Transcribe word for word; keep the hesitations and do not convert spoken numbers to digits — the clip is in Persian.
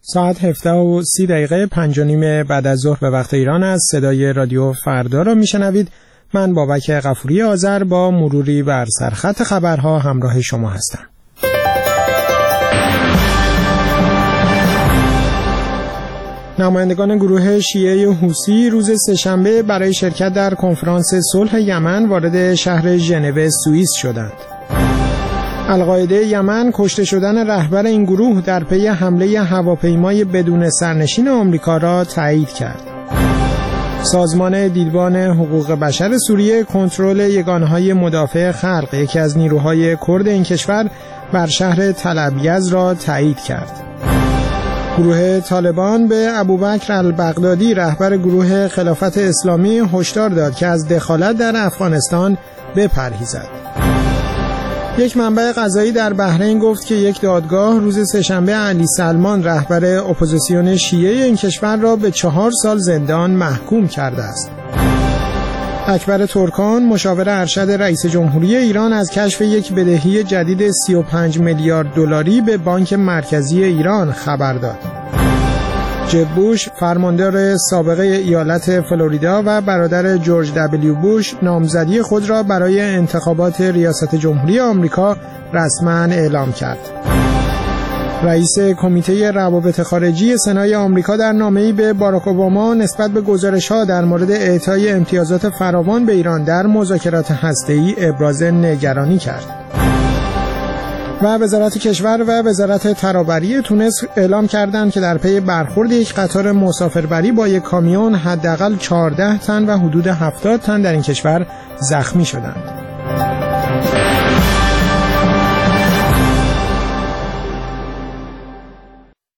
ساعت هفده و سی دقیقه پنج و نیم بعد از ظهر به وقت ایران است. صدای رادیو فردا را میشنوید. من بابک غفوری آذر با مروری بر سرخط خبرها همراه شما هستم. نمایندگان گروه شیعه حوثی روز سه‌شنبه برای شرکت در کنفرانس صلح یمن وارد شهر ژنو سوئیس شدند. القاعده یمن کشته شدن رهبر این گروه در پی حمله هواپیمای بدون سرنشین آمریکا را تایید کرد. سازمان دیدبان حقوق بشر سوریه کنترل یگانه‌های مدافع خلق، یکی از نیروهای کرد این کشور، بر شهر تل ابیض را تایید کرد. گروه طالبان به ابوبکر البغدادی رهبر گروه خلافت اسلامی هشدار داد که از دخالت در افغانستان بپرهیزد. یک منبع قضایی در بحرین گفت که یک دادگاه روز سه‌شنبه علی سلمان رهبر اپوزیسیون شیعه این کشور را به چهار سال زندان محکوم کرده است. اکبر ترکان مشاور ارشد رئیس جمهوری ایران از کشف یک بدهی جدید سی و پنج میلیارد دلاری به بانک مرکزی ایران خبر داد. جب بوش فرماندار سابق ایالت فلوریدا و برادر جورج دبلیو بوش نامزدی خود را برای انتخابات ریاست جمهوری آمریکا رسما اعلام کرد. رئیس کمیته روابط خارجی سنای آمریکا در نامه‌ای به باراک اوباما نسبت به گزارش‌ها در مورد اعطای امتیازات فراوان به ایران در مذاکرات هسته‌ای ابراز نگرانی کرد. و وزارت کشور و وزارت ترابری تونس اعلام کردند که در پی برخورد یک قطار مسافربری با یک کامیون حداقل چهارده تن و حدود هفتاد تن در این کشور زخمی شدند.